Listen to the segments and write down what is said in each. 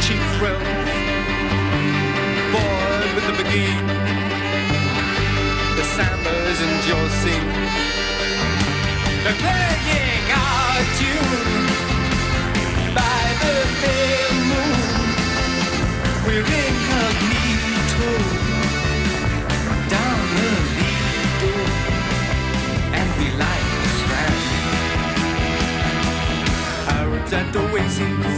cheap thrills, bored with the beguine, the sambas and your scene. They're playing our tune by the pale moon. We're incognito down the Lido, and we like the Strand. Arabs and oases,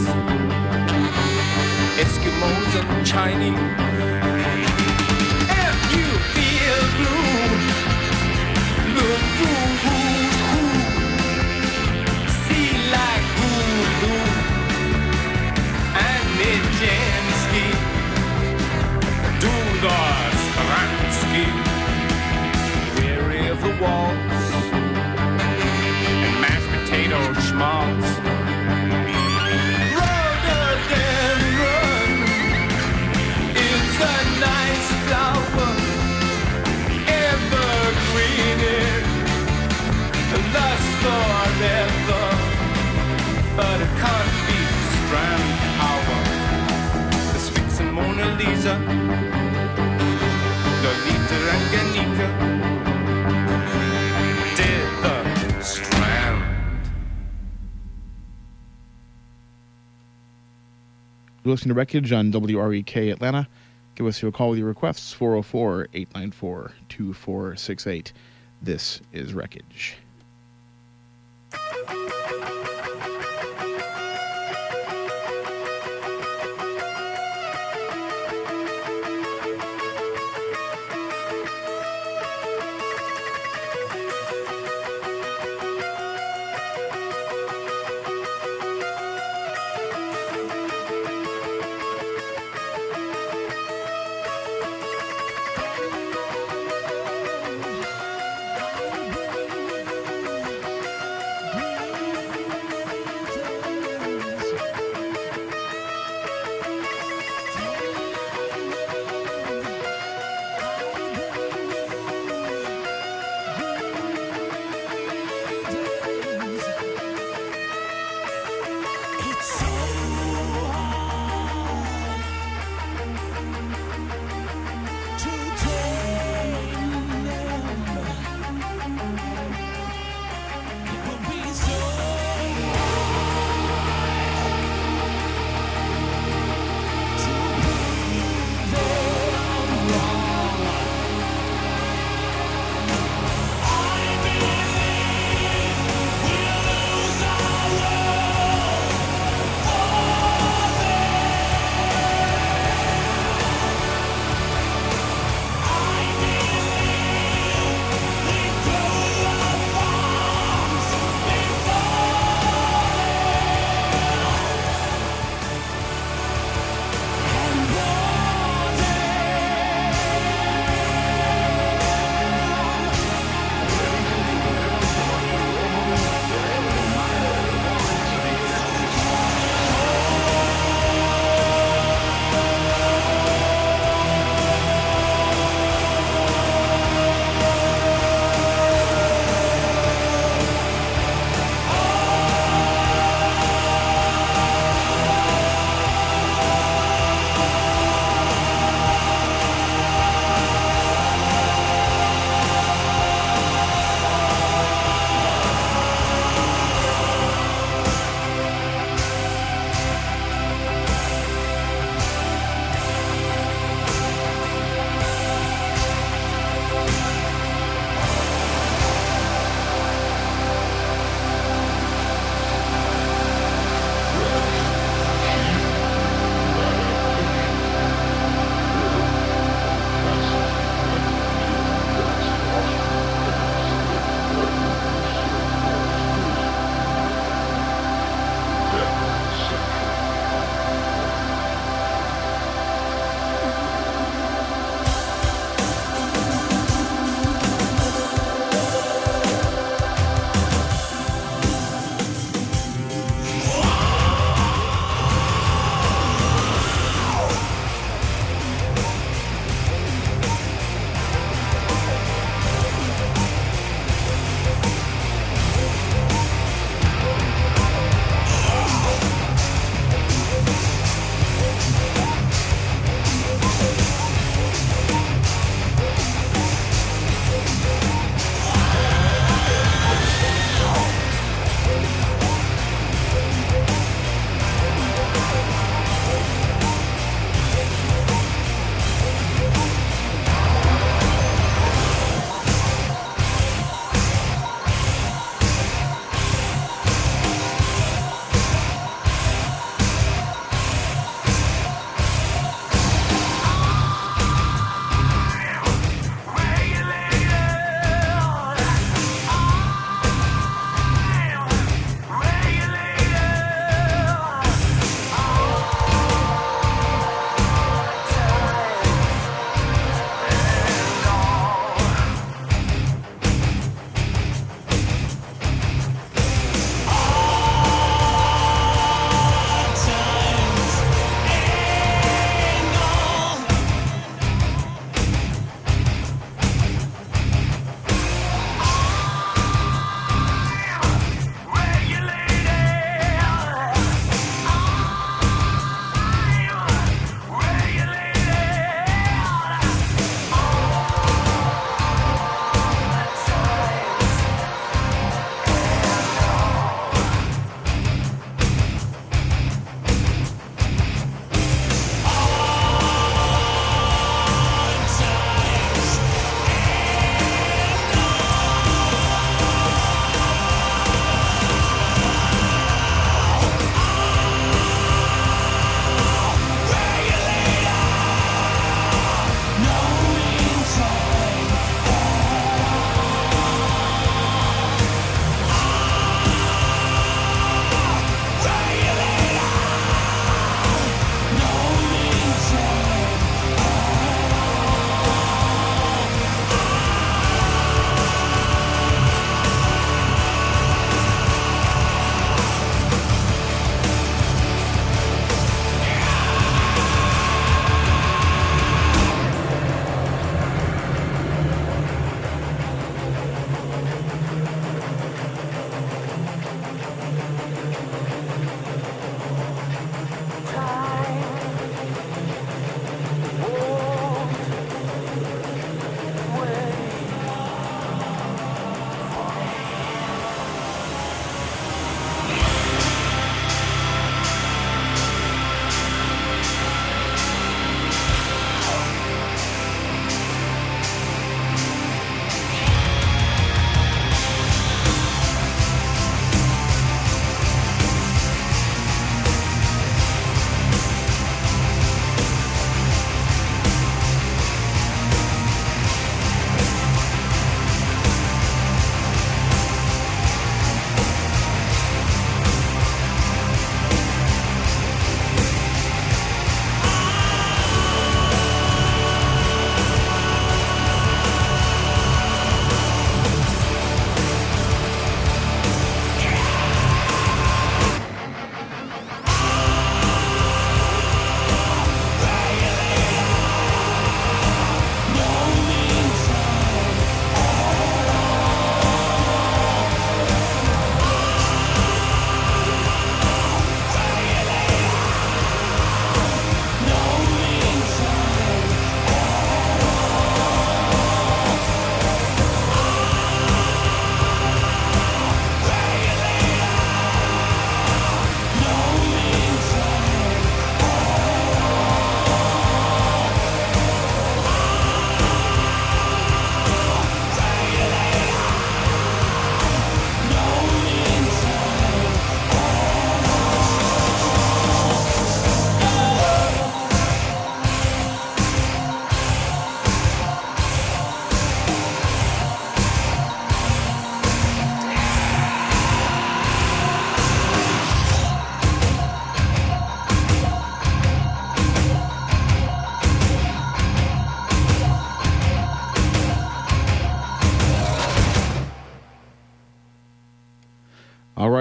Eskimos and Chinese. If you feel blue, look through who's who. See like Hulu and Nijinsky. Do the Stransky. Weary of the waltz and mashed potato schmaltz. Rhododendron is a nice flower, evergreening, lasts forever, but it can't beat Strand power. The Sphinx and Mona Lisa, Lolita and Ganita, did the Strand. You're listening to Wreckage on WREK Atlanta. Give us a call with your requests, 404-894-2468. This is Wreckage. Oh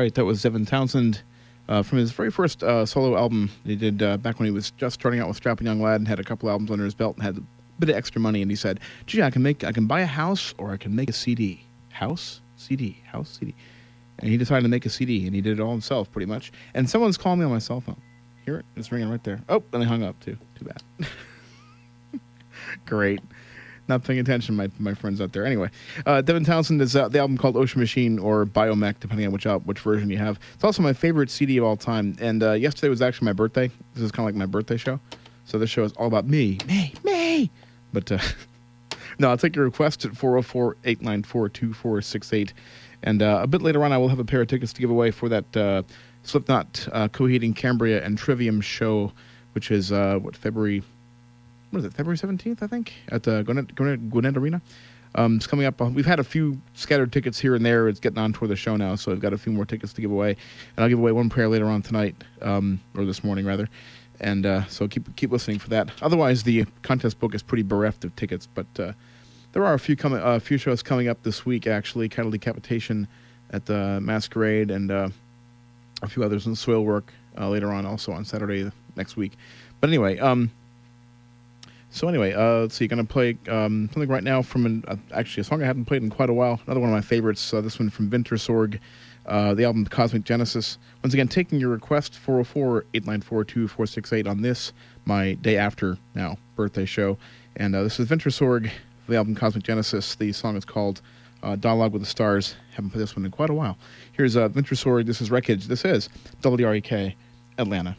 right, that was Devin Townsend from his very first solo album he did back when he was just starting out with Strapping Young Lad and had a couple albums under his belt and had a bit of extra money. And he said, "Gee, I can buy a house or I can make a CD. House, CD, house, CD." And he decided to make a CD, and he did it all himself, pretty much. And someone's calling me on my cell phone. Hear it? It's ringing right there. Oh, and they hung up too. Too bad. Great. Not paying attention, my friends out there. Anyway, Devin Townsend is the album called Ocean Machine or Biomech, depending on which version you have. It's also my favorite CD of all time. And yesterday was actually my birthday. This is kind of like my birthday show. So this show is all about me. But no, I'll take your request at 404-894-2468. And a bit later on, I will have a pair of tickets to give away for that Slipknot, Coheed and Cambria, and Trivium show, which is, February 17th, I think, at the Gwinnett Arena. It's coming up. We've had a few scattered tickets here and there. It's getting on toward the show now, so I've got a few more tickets to give away. And I'll give away one pair later on tonight, or this morning, rather. And so keep listening for that. Otherwise, the contest book is pretty bereft of tickets, but there are a few shows coming up this week, actually. Cattle Decapitation at the Masquerade, and a few others in Soilwork later on, also on Saturday next week. But anyway, let's see. Going to play something right now from actually a song I haven't played in quite a while. Another one of my favorites. This one from Wintersorg, the album Cosmic Genesis. Once again, taking your request, 404-894-2468 on this, my day after now birthday show. And this is Wintersorg, the album Cosmic Genesis. The song is called Dialogue with the Stars. Haven't played this one in quite a while. Here's Wintersorg. This is Wreckage. This is WREK Atlanta.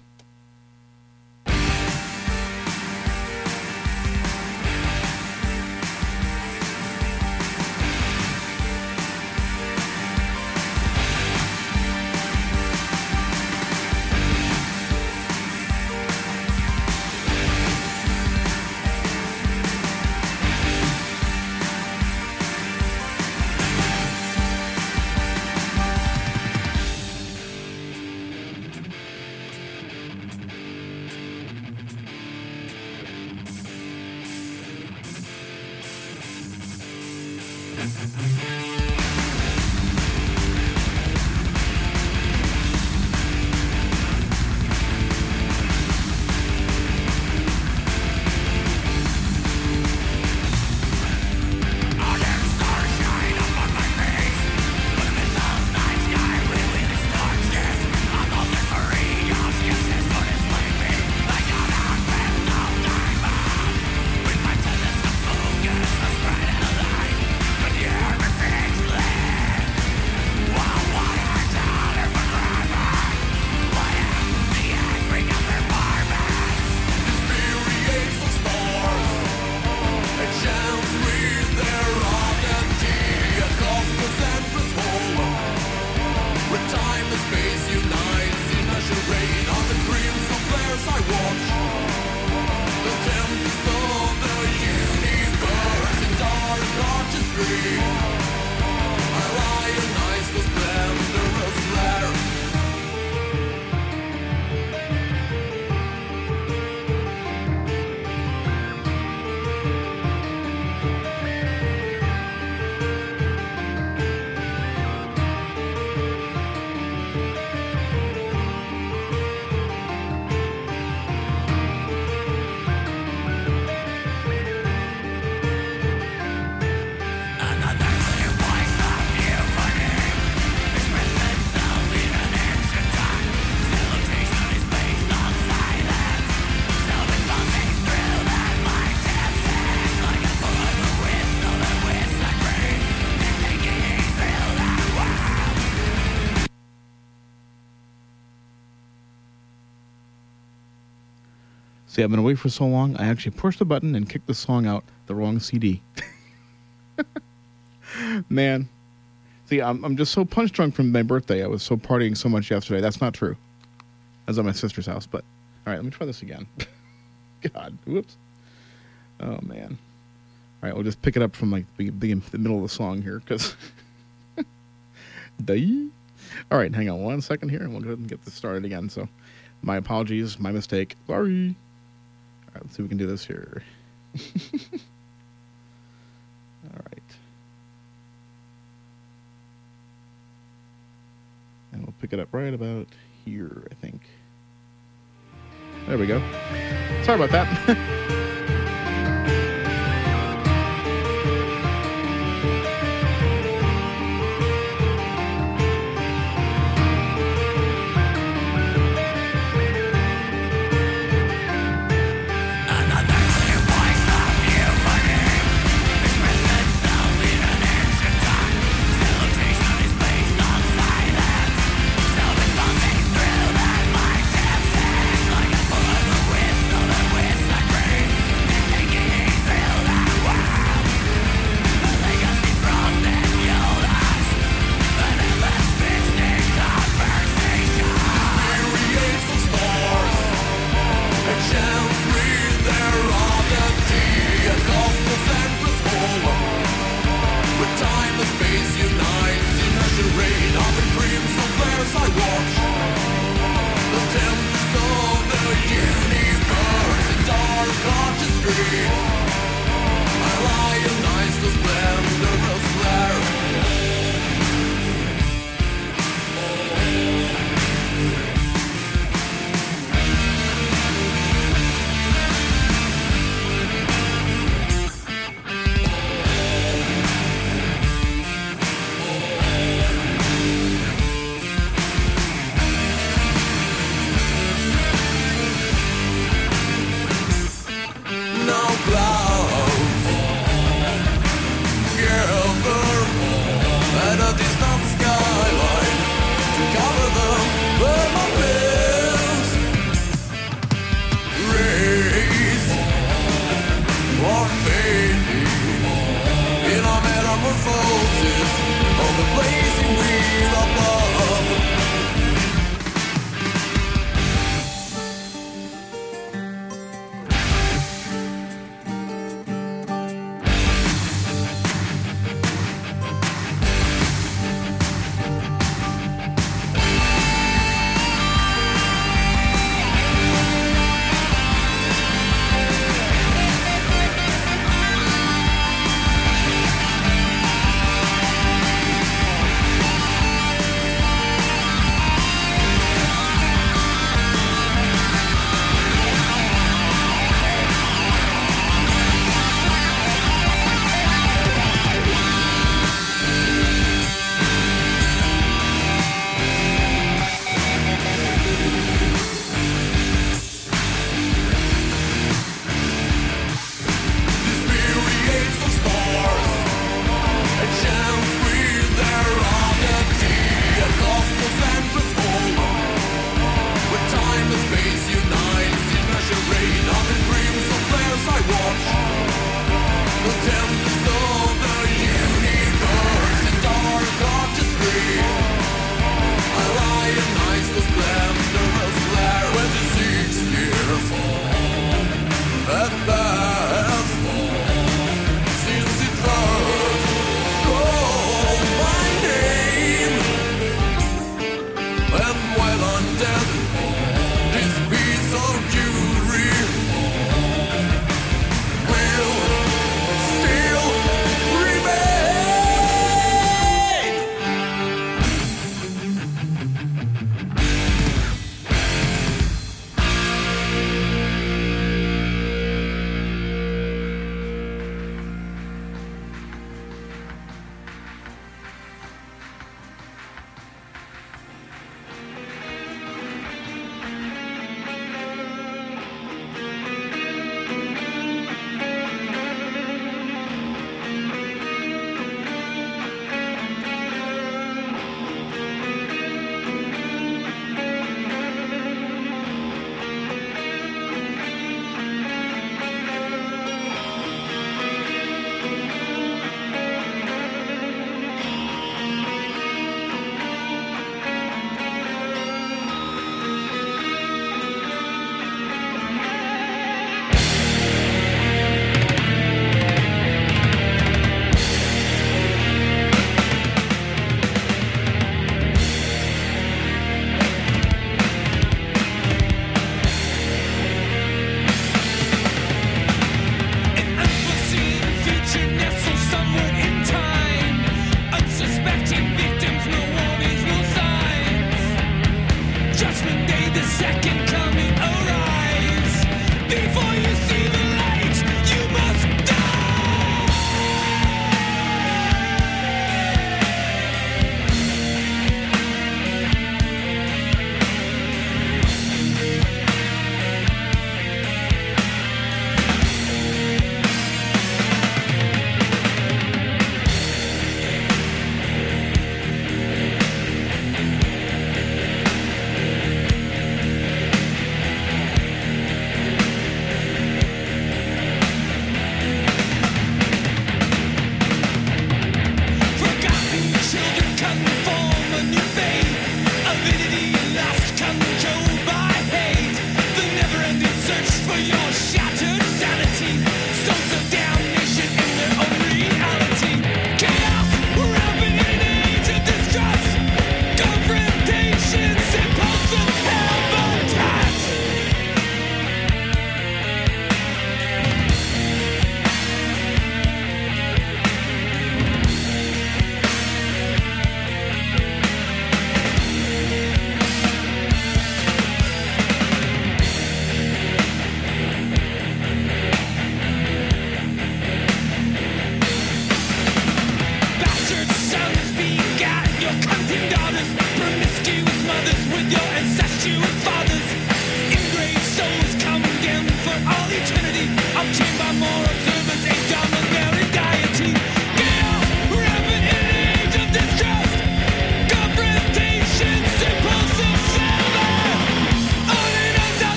See, I've been away for so long, I actually pushed the button and kicked the song out the wrong CD. Man. See, I'm just so punch drunk from my birthday. I was so partying so much yesterday. That's not true. I was at my sister's house, but... All right, let me try this again. God, whoops. Oh, man. All right, we'll just pick it up from like the middle of the song here, because... All right, hang on one second here, and we'll go ahead and get this started again. So, my apologies, my mistake. Sorry. All right, let's see if we can do this here. All right. And we'll pick it up right about here, I think. There we go. Sorry about that.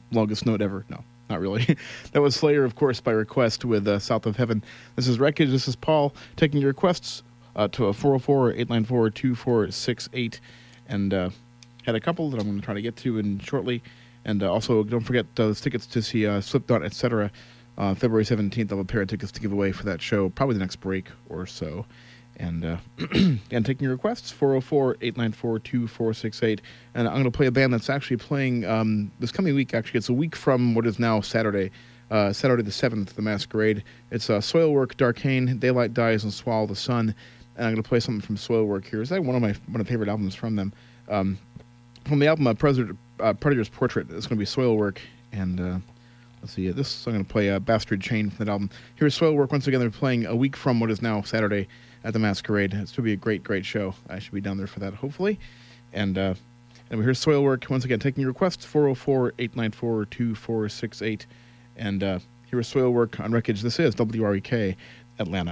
longest note ever. No, not really. That was Slayer, of course, by request with South of Heaven. This is Wreckage. This is Paul taking your requests to a 404-894-2468. And had a couple that I'm going to try to get to in shortly. And also, don't forget those tickets to see Slipknot, etc. February 17th, I'll have a pair of tickets to give away for that show, probably the next break or so. And and taking your requests, 404-894-2468. And I'm going to play a band that's actually playing this coming week. Actually, it's a week from what is now Saturday, Saturday the 7th, the Masquerade. It's Soilwork, Darkane, Daylight Dies, and Swallow the Sun. And I'm going to play something from Soilwork here. It's like one of my favorite albums from them. From the album Predator's Portrait, it's going to be Soilwork. And let's see, this I'm going to play Bastard Chain from that album. Here's Soilwork once again. They're playing a week from what is now Saturday at the Masquerade. It's going to be a great, great show. I should be down there for that, hopefully. And here's Soilwork once again taking your requests, 404-894-2468. And here's Soilwork on Wreckage. This is WREK Atlanta.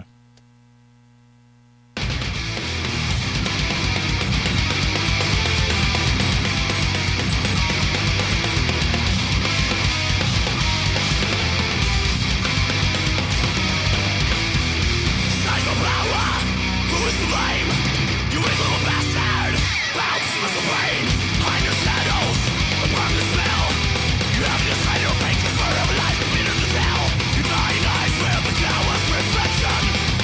Reflection.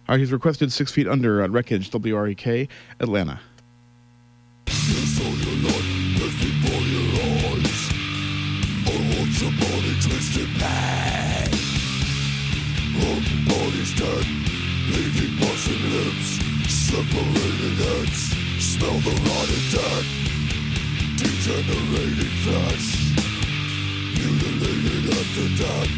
All right, he's requested 6 Feet Under on Wreckage, WREK, Atlanta. Yes, all your life is before your eyes. I watch your body twisted back. Broken bodies dead, bleeding busting lips, separated heads. Smell the rotted dead, degenerating flesh, mutilated after death.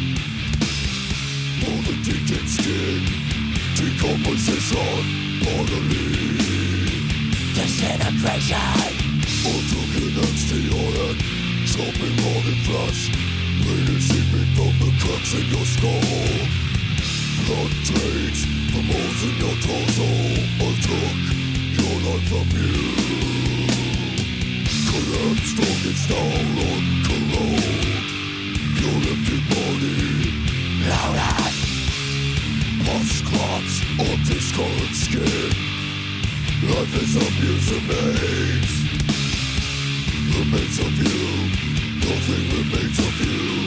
All the decayed skin, decomposition, bodily disintegration. Ultra connects to your head, chopping rotted flesh, bleeding seeping from the cracks in your skull. Blood drains from holes in your torso. I took your life from you. Collapsed organs now on corrode your empty body. Loaded pus clots on discolored skin. Life is abuse remains. Remains of you. Nothing remains of you.